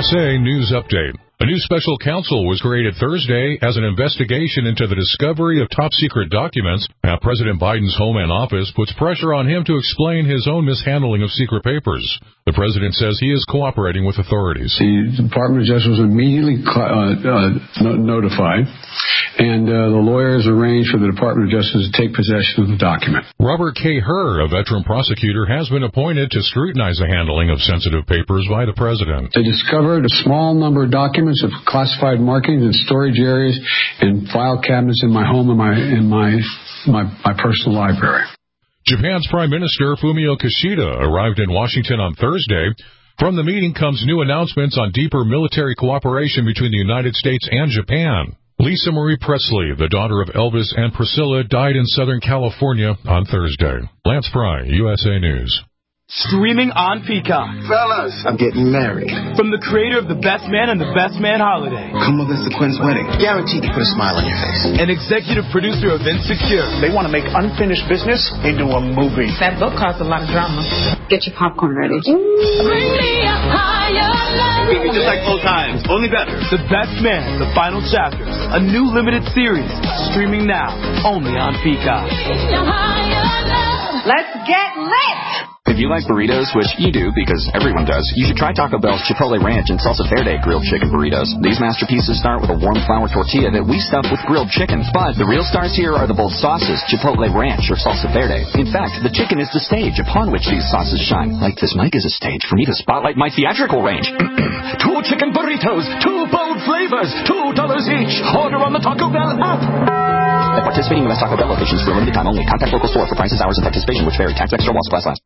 USA News Update. A new special counsel was created Thursday as an investigation into the discovery of top-secret documents. Now, President Biden's Homeland Office puts pressure on him to explain his own mishandling of secret papers. The president says he is cooperating with authorities. The Department of Justice was immediately notified, and the lawyers arranged for the Department of Justice to take possession of the document. Robert K. Hur, a veteran prosecutor, has been appointed to scrutinize the handling of sensitive papers by the president. They discovered a small number of documents of classified markings in storage areas and file cabinets in my home and my personal library. Japan's Prime Minister Fumio Kishida arrived in Washington on Thursday. From the meeting comes new announcements on deeper military cooperation between the United States and Japan. Lisa Marie Presley, the daughter of Elvis and Priscilla, died in Southern California on Thursday. Lance Fry, USA News. Streaming on Peacock. Fellas, I'm getting married. From the creator of The Best Man and The Best Man Holiday. Come with us to Quinn's wedding. Guaranteed to put a smile on your face. And executive producer of Insecure. They want to make unfinished business into a movie. That book caused a lot of drama. Get your popcorn ready. Bring me a higher level. Just like old times, only better. The Best Man, The Final Chapters. A new limited series. Streaming now, only on Peacock. Let's get lit! If you like burritos, which you do because everyone does, you should try Taco Bell's Chipotle Ranch and Salsa Verde grilled chicken burritos. These masterpieces start with a warm flour tortilla that we stuff with grilled chicken. But the real stars here are the bold sauces, Chipotle Ranch or Salsa Verde. In fact, the chicken is the stage upon which these sauces shine. Like this mic is a stage for me to spotlight my theatrical range. 2 chicken burritos, 2 bold flavors, $2 each. Order on the Taco Bell app. At participating U.S. Taco Bell locations for a limited time only. Contact local store for prices, hours, and participation which vary. Tax extra while supplies last.